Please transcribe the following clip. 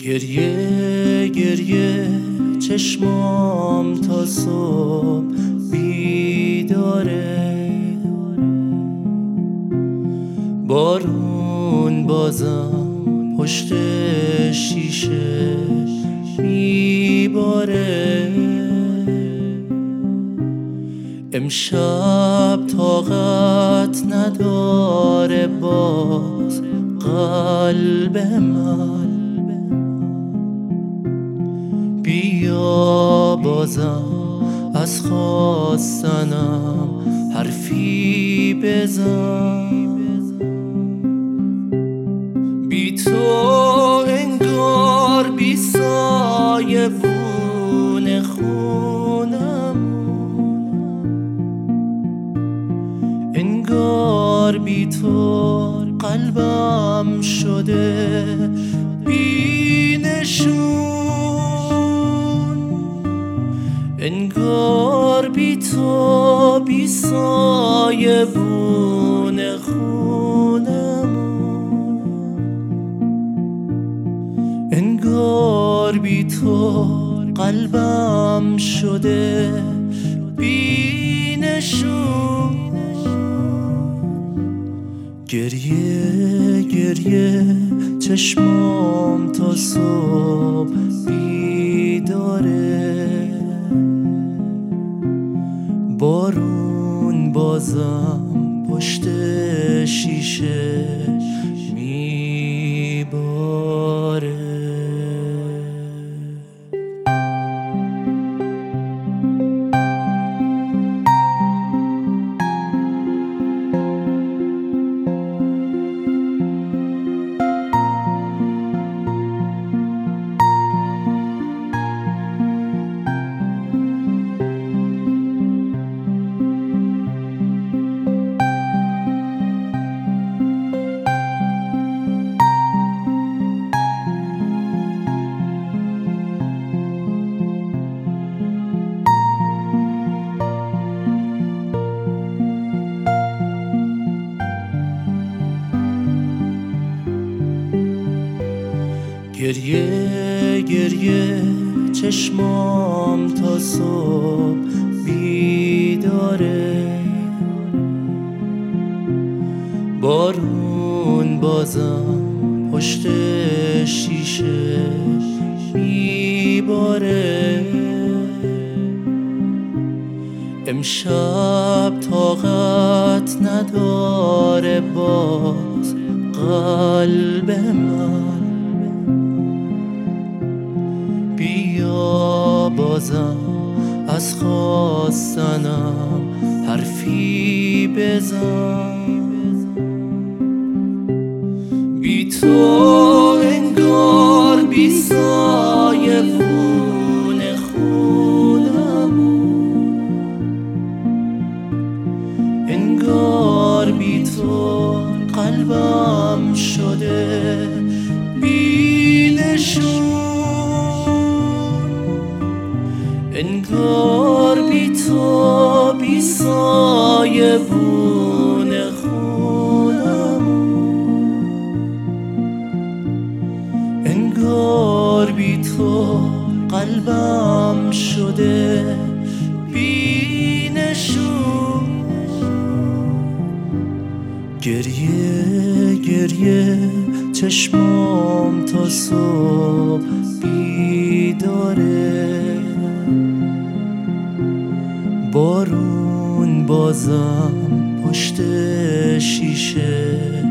گریه گریه چشمام تا صبح بیداره، بارون بازم پشت شیشه میباره. امشب طاقت نداره باز قلب من، بیا بازم از خواستنم حرفی بزن. بی تو انگار بی سایه بون خونم، انگار بی تو قلبم شده بی نشون، انگار بی تو بی سایه بون خونم، انگار بی تو قلبم شده بی نشون. گریه گریه چشمام تا صبح بیداره، بارون بازم پشت شیشه میباره. گریه گریه چشمام تا صبح بیداره، بارون بازم پشت شیشه میباره. امشب طاقت نداره باز قلب من، بیا بازم از خواستنم حرفی بزن. بی تو انگار بی سایه بون خونم، انگار بی تو قلبم شده بی نشون، انگار بی تو بی سایه بون خونم، انگار بی تو قلبم شده بی نشون. گریه گریه چشمام تا صبح بیداره، بارون بازم پشت شیشه